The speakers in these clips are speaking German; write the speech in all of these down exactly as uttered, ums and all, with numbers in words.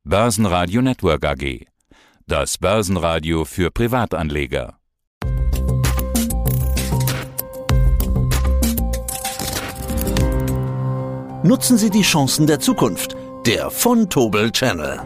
Börsenradio Network A G. Das Börsenradio für Privatanleger. Nutzen Sie die Chancen der Zukunft. Der von Tobel Channel.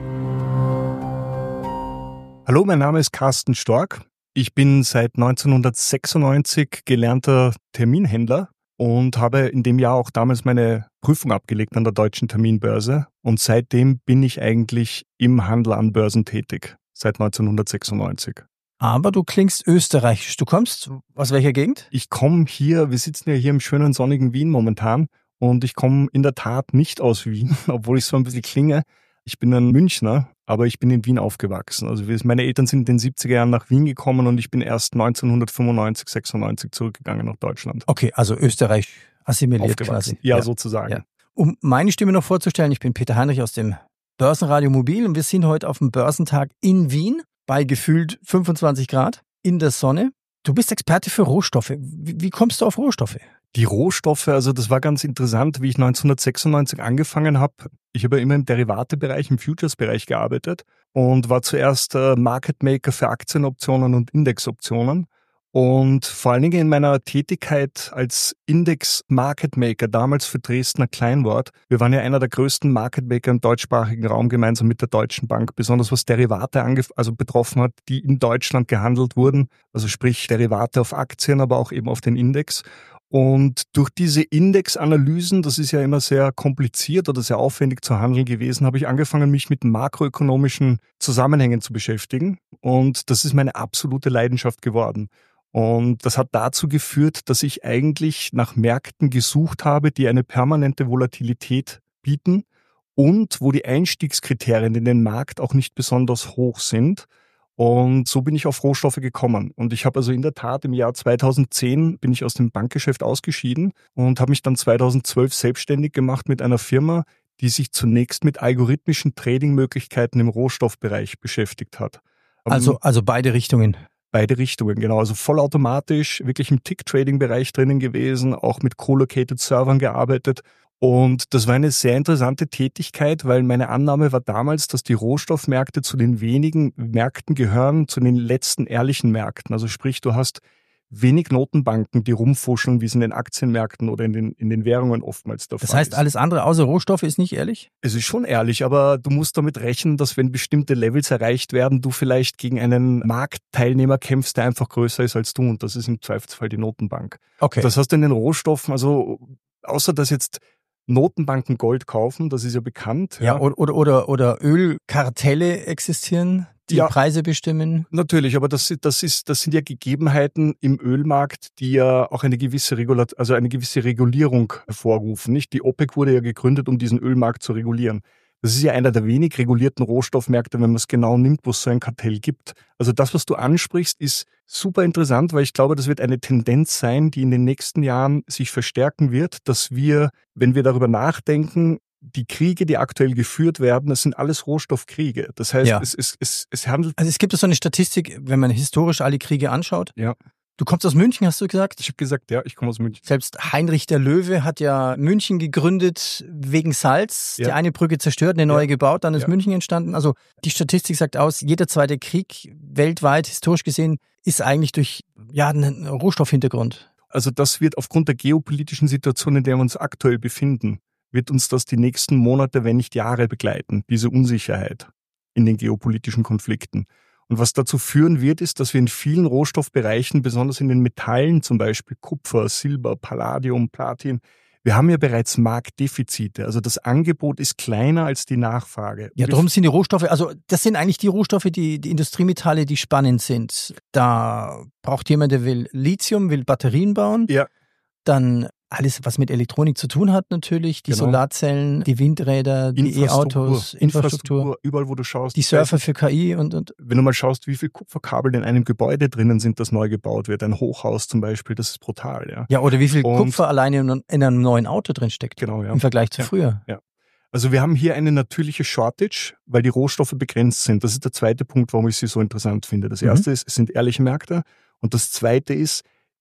Hallo, mein Name ist Carsten Stork. Ich bin seit neunzehnhundertsechsundneunzig gelernter Terminhändler und habe in dem Jahr auch damals meine Prüfung abgelegt an der Deutschen Terminbörse. Und seitdem bin ich eigentlich im Handel an Börsen tätig, seit neunzehnhundertsechsundneunzig. Aber du klingst österreichisch. Du kommst aus welcher Gegend? Ich komme hier, wir sitzen ja hier im schönen sonnigen Wien momentan und ich komme in der Tat nicht aus Wien, obwohl ich so ein bisschen klinge. Ich bin ein Münchner, aber ich bin in Wien aufgewachsen. Also meine Eltern sind in den siebziger Jahren nach Wien gekommen und ich bin erst neunzehnhundertfünfundneunzig, sechsundneunzig zurückgegangen nach Deutschland. Okay, also Österreich assimiliert quasi. Ja, ja, sozusagen. Ja. Um meine Stimme noch vorzustellen, ich bin Peter Heinrich aus dem Börsenradio Mobil und wir sind heute auf dem Börsentag in Wien bei gefühlt fünfundzwanzig Grad in der Sonne. Du bist Experte für Rohstoffe. Wie, wie kommst du auf Rohstoffe? Die Rohstoffe, also das war ganz interessant, wie ich neunzehnhundertsechsundneunzig angefangen habe. Ich habe immer im Derivatebereich, im Futures-Bereich gearbeitet und war zuerst äh, Market Maker für Aktienoptionen und Indexoptionen. Und vor allen Dingen in meiner Tätigkeit als Index-Market Maker, damals für Dresdner Kleinwort, wir waren ja einer der größten Market Maker im deutschsprachigen Raum gemeinsam mit der Deutschen Bank, besonders was Derivate angef- also betroffen hat, die in Deutschland gehandelt wurden, also sprich Derivate auf Aktien, aber auch eben auf den Index. Und durch diese Indexanalysen, das ist ja immer sehr kompliziert oder sehr aufwendig zu handeln gewesen, habe ich angefangen, mich mit makroökonomischen Zusammenhängen zu beschäftigen. Und das ist meine absolute Leidenschaft geworden. Und das hat dazu geführt, dass ich eigentlich nach Märkten gesucht habe, die eine permanente Volatilität bieten und wo die Einstiegskriterien in den Markt auch nicht besonders hoch sind. Und so bin ich auf Rohstoffe gekommen. Und ich habe also in der Tat im Jahr zweitausendzehn bin ich aus dem Bankgeschäft ausgeschieden und habe mich dann zweitausendzwölf selbstständig gemacht mit einer Firma, die sich zunächst mit algorithmischen Trading-Möglichkeiten im Rohstoffbereich beschäftigt hat. Also, also beide Richtungen. Beide Richtungen, genau. Also vollautomatisch, wirklich im Tick-Trading-Bereich drinnen gewesen, auch mit Co-Located Servern gearbeitet. Und das war eine sehr interessante Tätigkeit, weil meine Annahme war damals, dass die Rohstoffmärkte zu den wenigen Märkten gehören, zu den letzten ehrlichen Märkten. Also sprich, du hast wenig Notenbanken, die rumfuscheln, wie es in den Aktienmärkten oder in den, in den Währungen oftmals der Fall ist. Das heißt, alles andere außer Rohstoffe ist nicht ehrlich? Es ist schon ehrlich, aber du musst damit rechnen, dass wenn bestimmte Levels erreicht werden, du vielleicht gegen einen Marktteilnehmer kämpfst, der einfach größer ist als du. Und das ist im Zweifelsfall die Notenbank. Okay. Das hast du in den Rohstoffen, also außer dass jetzt Notenbanken Gold kaufen, das ist ja bekannt. Ja, ja. Oder, oder, oder Ölkartelle existieren, die ja Preise bestimmen. Natürlich, aber das, das, ist, das sind ja Gegebenheiten im Ölmarkt, die ja auch eine gewisse, Regulat- also eine gewisse Regulierung hervorrufen. Nicht? Die OPEC wurde ja gegründet, um diesen Ölmarkt zu regulieren. Das ist ja einer der wenig regulierten Rohstoffmärkte, wenn man es genau nimmt, wo es so ein Kartell gibt. Also das, was du ansprichst, ist super interessant, weil ich glaube, das wird eine Tendenz sein, die in den nächsten Jahren sich verstärken wird, dass wir, wenn wir darüber nachdenken, die Kriege, die aktuell geführt werden, das sind alles Rohstoffkriege. Das heißt, ja. es, es, es, es handelt... Also es gibt so eine Statistik, wenn man historisch alle Kriege anschaut. Ja. Du kommst aus München, hast du gesagt? Ich habe gesagt, ja, ich komme aus München. Selbst Heinrich der Löwe hat ja München gegründet wegen Salz. Ja. Die eine Brücke zerstört, eine neue ja. gebaut, dann ist ja. München entstanden. Also die Statistik sagt aus, jeder zweite Krieg weltweit, historisch gesehen, ist eigentlich durch ja einen Rohstoffhintergrund. Also das wird aufgrund der geopolitischen Situation, in der wir uns aktuell befinden, wird uns das die nächsten Monate, wenn nicht Jahre begleiten, diese Unsicherheit in den geopolitischen Konflikten. Und was dazu führen wird, ist, dass wir in vielen Rohstoffbereichen, besonders in den Metallen, zum Beispiel Kupfer, Silber, Palladium, Platin, wir haben ja bereits Marktdefizite. Also das Angebot ist kleiner als die Nachfrage. Ja, darum sind die Rohstoffe, also das sind eigentlich die Rohstoffe, die, die Industriemetalle, die spannend sind. Da braucht jemand, der will Lithium, will Batterien bauen. Ja. Dann alles, was mit Elektronik zu tun hat natürlich, die genau. Solarzellen, die Windräder, die E-Autos, Infrastruktur, Infrastruktur, überall wo du schaust. Die Surfer für K I und, und... Wenn du mal schaust, wie viele Kupferkabel in einem Gebäude drinnen sind, das neu gebaut wird, ein Hochhaus zum Beispiel, das ist brutal. Ja, ja oder wie viel und, Kupfer alleine in, in einem neuen Auto drin steckt, genau, ja. im Vergleich zu ja. früher. Ja. Also wir haben hier eine natürliche Shortage, weil die Rohstoffe begrenzt sind. Das ist der zweite Punkt, warum ich sie so interessant finde. Das erste mhm. ist, es sind ehrliche Märkte und das zweite ist,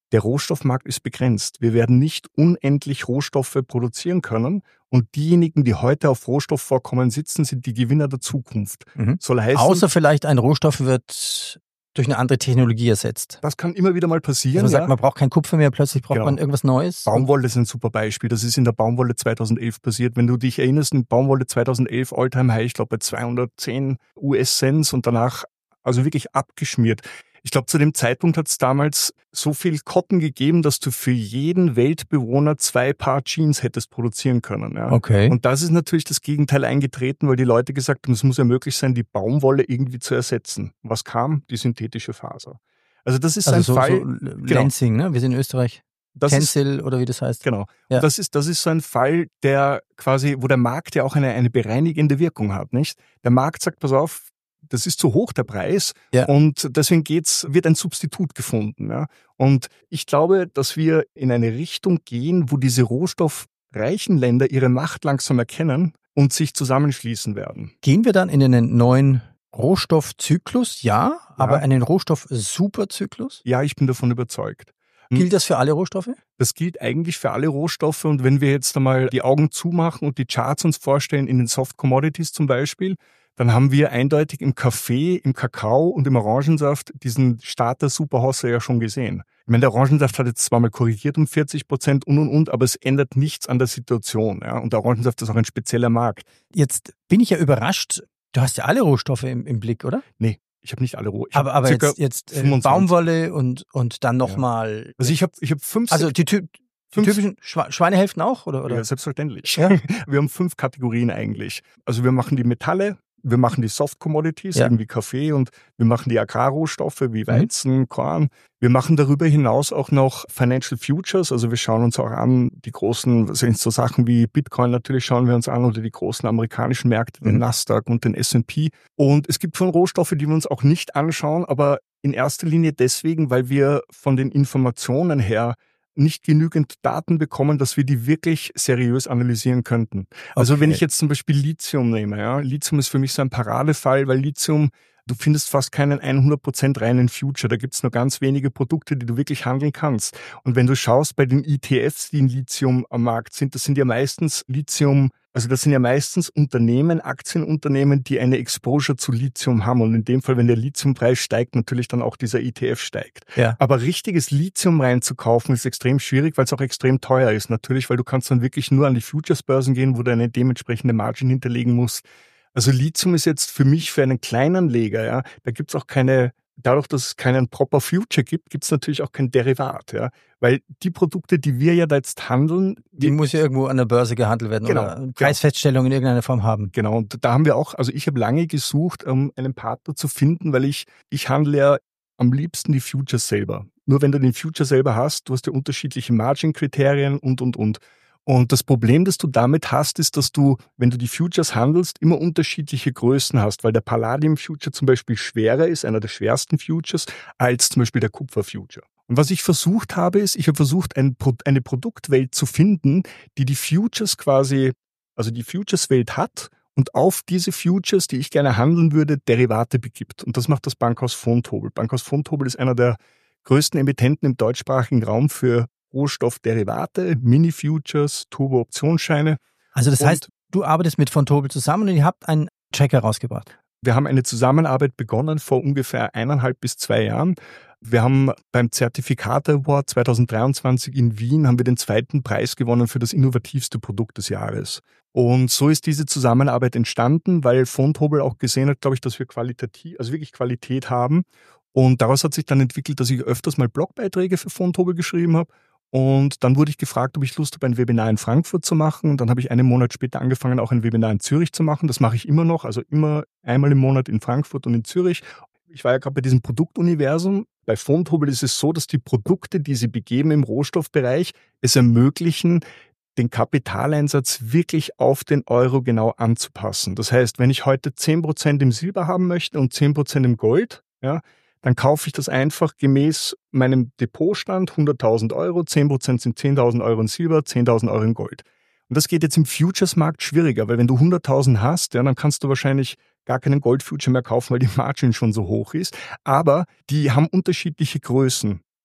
der Rohstoffmarkt ist begrenzt. Wir werden nicht unendlich Rohstoffe produzieren können und diejenigen, die heute auf Rohstoffvorkommen sitzen, sind die Gewinner der Zukunft. Mhm. Soll heißen, außer vielleicht ein Rohstoff wird durch eine andere Technologie ersetzt. Das kann immer wieder mal passieren. Also man sagt, ja. man braucht kein Kupfer mehr, plötzlich braucht Genau. man irgendwas Neues. Baumwolle ist ein super Beispiel. Das ist in der Baumwolle zweitausendelf passiert. Wenn du dich erinnerst, in Baumwolle zweitausendelf All-Time High, ich glaube bei zweihundertzehn U S-Cents und danach also wirklich abgeschmiert. Ich glaube, zu dem Zeitpunkt hat es damals so viel Cotton gegeben, dass du für jeden Weltbewohner zwei Paar Jeans hättest produzieren können. Ja. Okay. Und das ist natürlich das Gegenteil eingetreten, weil die Leute gesagt haben, es muss ja möglich sein, die Baumwolle irgendwie zu ersetzen. Was kam? Die synthetische Faser. Also das ist also ein so, Fall. so Lansing, ne? Wir sind in Österreich. Das Tencel ist, oder wie das heißt. Genau. Ja. Und das ist, das ist so ein Fall, der quasi, wo der Markt ja auch eine, eine bereinigende Wirkung hat, nicht? Der Markt sagt, pass auf, das ist zu hoch, der Preis. Ja. Und deswegen geht's, wird ein Substitut gefunden. Ja. Und ich glaube, dass wir in eine Richtung gehen, wo diese rohstoffreichen Länder ihre Macht langsam erkennen und sich zusammenschließen werden. Gehen wir dann in einen neuen Rohstoffzyklus? Ja, Ja. aber einen Rohstoff-Superzyklus? Ja, ich bin davon überzeugt. Gilt das für alle Rohstoffe? Das gilt eigentlich für alle Rohstoffe. Und wenn wir jetzt einmal die Augen zumachen und die Charts uns vorstellen, in den Soft Commodities zum Beispiel, dann haben wir eindeutig im Kaffee, im Kakao und im Orangensaft diesen Starter Superhosse ja schon gesehen. Ich meine, der Orangensaft hat jetzt zwar mal korrigiert um vierzig Prozent und und und, aber es ändert nichts an der Situation. Ja? Und der Orangensaft ist auch ein spezieller Markt. Jetzt bin ich ja überrascht. Du hast ja alle Rohstoffe im, im Blick, oder? Nee, ich habe nicht alle Rohstoffe. Aber, aber jetzt, jetzt äh, Baumwolle und, und dann nochmal. Ja. Also ich habe ich hab fünf... Also die, Ty- die Fünf- typischen Schwa- Schweinehälften auch? Oder, oder? Ja, selbstverständlich. Ja. Wir haben fünf Kategorien eigentlich. Also wir machen die Metalle, wir machen die Soft Commodities, Ja. eben wie Kaffee, und wir machen die Agrarrohstoffe wie Weizen, mhm. Korn. Wir machen darüber hinaus auch noch Financial Futures, also wir schauen uns auch an, die großen, sind so Sachen wie Bitcoin natürlich schauen wir uns an, oder die großen amerikanischen Märkte, den Mhm. Nasdaq und den S und P. Und es gibt schon Rohstoffe, die wir uns auch nicht anschauen, aber in erster Linie deswegen, weil wir von den Informationen her nicht genügend Daten bekommen, dass wir die wirklich seriös analysieren könnten. Also Okay. wenn ich jetzt zum Beispiel Lithium nehme, ja, Lithium ist für mich so ein Paradefall, weil Lithium, du findest fast keinen hundert Prozent reinen Future. Da gibt's nur ganz wenige Produkte, die du wirklich handeln kannst. Und wenn du schaust bei den E T Fs, die in Lithium am Markt sind, das sind ja meistens Lithium, also das sind ja meistens Unternehmen, Aktienunternehmen, die eine Exposure zu Lithium haben. Und in dem Fall, wenn der Lithiumpreis steigt, natürlich dann auch dieser E T F steigt. Ja. Aber richtiges Lithium reinzukaufen ist extrem schwierig, weil es auch extrem teuer ist. Natürlich, weil du kannst dann wirklich nur an die Futures-Börsen gehen, wo du eine dementsprechende Margin hinterlegen musst. Also Lithium ist jetzt für mich, für einen Kleinanleger, ja, da gibt's auch keine, dadurch, dass es keinen Proper Future gibt, gibt's natürlich auch kein Derivat, ja. Weil die Produkte, die wir ja da jetzt handeln, Die muss ja irgendwo an der Börse gehandelt werden Genau, oder genau. Preisfeststellung in irgendeiner Form haben. Genau, und da haben wir auch, also ich habe lange gesucht, um einen Partner zu finden, weil ich, ich handle ja am liebsten die Futures selber. Nur wenn du den Future selber hast, du hast ja unterschiedliche Margin-Kriterien und, und, und. Und das Problem, das du damit hast, ist, dass du, wenn du die Futures handelst, immer unterschiedliche Größen hast, weil der Palladium-Future zum Beispiel schwerer ist, einer der schwersten Futures, als zum Beispiel der Kupfer-Future. Und was ich versucht habe, ist, ich habe versucht, ein, eine Produktwelt zu finden, die die Futures quasi, also die Futures-Welt hat und auf diese Futures, die ich gerne handeln würde, Derivate begibt. Und das macht das Bankhaus Vontobel. Bankhaus Vontobel ist einer der größten Emittenten im deutschsprachigen Raum für Rohstoffderivate, Mini-Futures, Turbo-Optionsscheine. Also das Und heißt, du arbeitest mit Vontobel zusammen und ihr habt einen Tracker rausgebracht. Wir haben eine Zusammenarbeit begonnen vor ungefähr eineinhalb bis zwei Jahren. Wir haben beim Zertifikate Award zweitausenddreiundzwanzig in Wien haben wir den zweiten Preis gewonnen für das innovativste Produkt des Jahres. Und so ist diese Zusammenarbeit entstanden, weil Vontobel auch gesehen hat, glaube ich, dass wir qualitativ, also wirklich Qualität haben. Und daraus hat sich dann entwickelt, dass ich öfters mal Blogbeiträge für Vontobel geschrieben habe. Und dann wurde ich gefragt, ob ich Lust habe, ein Webinar in Frankfurt zu machen. Und dann habe ich einen Monat später angefangen, auch ein Webinar in Zürich zu machen. Das mache ich immer noch, also immer einmal im Monat in Frankfurt und in Zürich. Ich war ja gerade bei diesem Produktuniversum. Bei Vontobel ist es so, dass die Produkte, die sie begeben im Rohstoffbereich, es ermöglichen, den Kapitaleinsatz wirklich auf den Euro genau anzupassen. Das heißt, wenn ich heute zehn Prozent im Silber haben möchte und zehn Prozent im Gold, ja, dann kaufe ich das einfach gemäß meinem Depotstand, hunderttausend Euro, zehn Prozent sind zehntausend Euro in Silber, zehntausend Euro in Gold. Und das geht jetzt im Futures-Markt schwieriger, weil wenn du hunderttausend hast, ja, dann kannst du wahrscheinlich gar keinen Gold-Future mehr kaufen, weil die Margin schon so hoch ist. Aber die haben unterschiedliche Größen.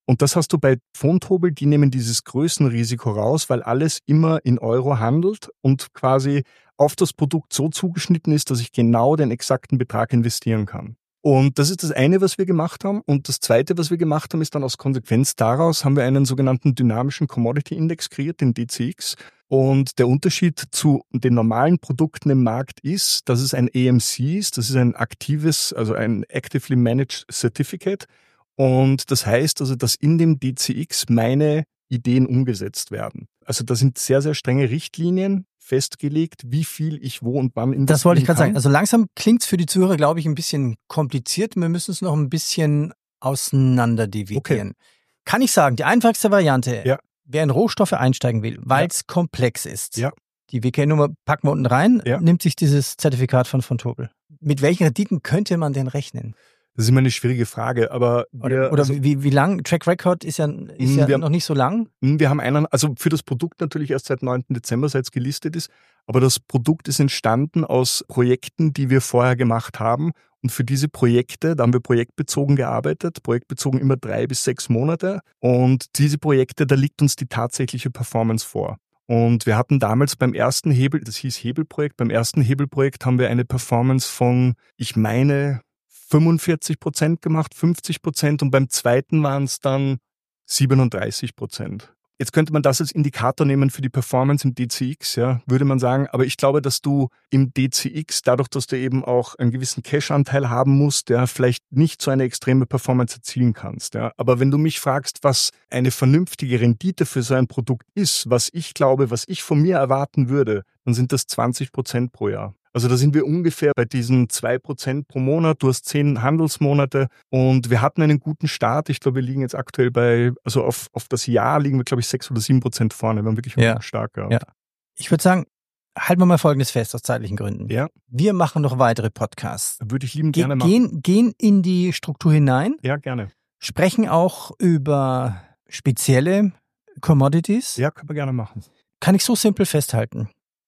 Und das hast du bei Vontobel, die nehmen dieses Größenrisiko raus, weil alles immer in Euro handelt und quasi auf das Produkt so zugeschnitten ist, dass ich genau den exakten Betrag investieren kann. Und das ist das eine, was wir gemacht haben. Und das zweite, was wir gemacht haben, ist dann aus Konsequenz daraus, haben wir einen sogenannten dynamischen Commodity Index kreiert, den D C X. Und der Unterschied zu den normalen Produkten im Markt ist, dass es ein A M C ist. Das ist ein aktives, also ein Actively Managed Certificate. Und das heißt also, dass in dem D C X meine Ideen umgesetzt werden. Also da sind sehr, sehr strenge Richtlinien festgelegt, wie viel ich wo und wann investieren kann. Das wollte ich gerade sagen. Also langsam klingt es für die Zuhörer, glaube ich, ein bisschen kompliziert. Wir müssen es noch ein bisschen auseinanderdividieren. Okay. Kann ich sagen, die einfachste Variante, ja. Wer in Rohstoffe einsteigen will, weil es ja. komplex ist, ja. die W K N-Nummer packen wir unten rein, ja. nimmt sich dieses Zertifikat von Vontobel. Mit welchen Renditen könnte man denn rechnen? Das ist immer eine schwierige Frage, aber wir, oder, oder also, wie, wie lang? Track Record ist ja, ist ja noch nicht so lang. Wir haben einen, also für das Produkt natürlich erst seit neunten Dezember, seit es gelistet ist, aber das Produkt ist entstanden aus Projekten, die wir vorher gemacht haben. Und für diese Projekte, da haben wir projektbezogen gearbeitet, projektbezogen immer drei bis sechs Monate. Und diese Projekte, da liegt uns die tatsächliche Performance vor. Und wir hatten damals beim ersten Hebel, das hieß Hebelprojekt, beim ersten Hebelprojekt haben wir eine Performance von, ich meine, fünfundvierzig Prozent gemacht, fünfzig Prozent und beim zweiten waren es dann siebenunddreißig Prozent. Jetzt könnte man das als Indikator nehmen für die Performance im D C X, ja, würde man sagen. Aber ich glaube, dass du im D C X, dadurch, dass du eben auch einen gewissen Cash-Anteil haben musst, der vielleicht nicht so eine extreme Performance erzielen kannst. Ja. Aber wenn du mich fragst, was eine vernünftige Rendite für so ein Produkt ist, was ich glaube, was ich von mir erwarten würde, dann sind das zwanzig Prozent pro Jahr. Also da sind wir ungefähr bei diesen zwei Prozent pro Monat. Du hast zehn Handelsmonate und wir hatten einen guten Start. Ich glaube, wir liegen jetzt aktuell bei, also auf, auf das Jahr liegen wir, glaube ich, sechs oder sieben Prozent vorne. Wir haben wirklich ja. stark gehabt. Ja. Ich würde sagen, halten wir mal Folgendes fest aus zeitlichen Gründen. Ja. Wir machen noch weitere Podcasts. Würde ich liebend Ge- gerne machen. Gehen, gehen in die Struktur hinein. Ja, gerne. Sprechen auch über spezielle Commodities. Ja, können wir gerne machen. Kann ich so simpel festhalten.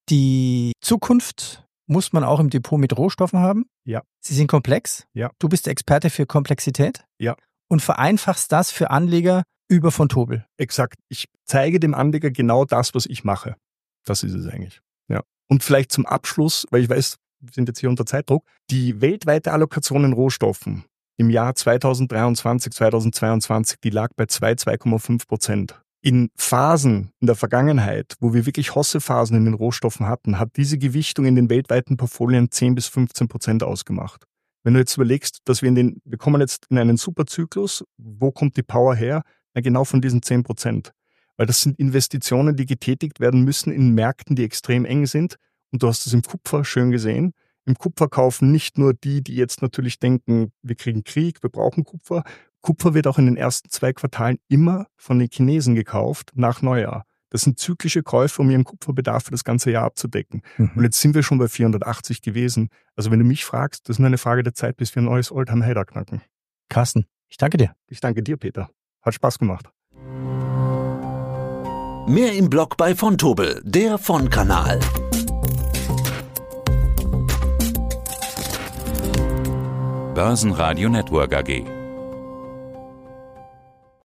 Die Zukunft muss man auch im Depot mit Rohstoffen haben. Ja. Sie sind komplex. Ja. Du bist der Experte für Komplexität. Ja. Und vereinfachst das für Anleger über Vontobel. Exakt. Ich zeige dem Anleger genau das, was ich mache. Das ist es eigentlich. Ja. Und vielleicht zum Abschluss, weil ich weiß, wir sind jetzt hier unter Zeitdruck, die weltweite Allokation in Rohstoffen im Jahr zweitausenddreiundzwanzig, zweitausendzweiundzwanzig, die lag bei zwei, zwei Komma fünf Prozent. In Phasen in der Vergangenheit, wo wir wirklich Hossephasen in den Rohstoffen hatten, hat diese Gewichtung in den weltweiten Portfolien zehn bis fünfzehn Prozent ausgemacht. Wenn du jetzt überlegst, dass wir in den, wir kommen jetzt in einen Superzyklus, wo kommt die Power her? Na, genau von diesen zehn Prozent. Weil das sind Investitionen, die getätigt werden müssen in Märkten, die extrem eng sind. Und du hast es im Kupfer schön gesehen. Im Kupfer kaufen nicht nur die, die jetzt natürlich denken, wir kriegen Krieg, wir brauchen Kupfer. Kupfer wird auch in den ersten zwei Quartalen immer von den Chinesen gekauft nach Neujahr. Das sind zyklische Käufe, um ihren Kupferbedarf für das ganze Jahr abzudecken. Mhm. Und jetzt sind wir schon bei vierhundertachtzig gewesen. Also wenn du mich fragst, das ist nur eine Frage der Zeit, bis wir ein neues Oldtimer-Hader knacken. Carsten, ich danke dir. Ich danke dir, Peter. Hat Spaß gemacht. Mehr im Blog bei Vontobel, der Von-Kanal. Börsenradio Network A G.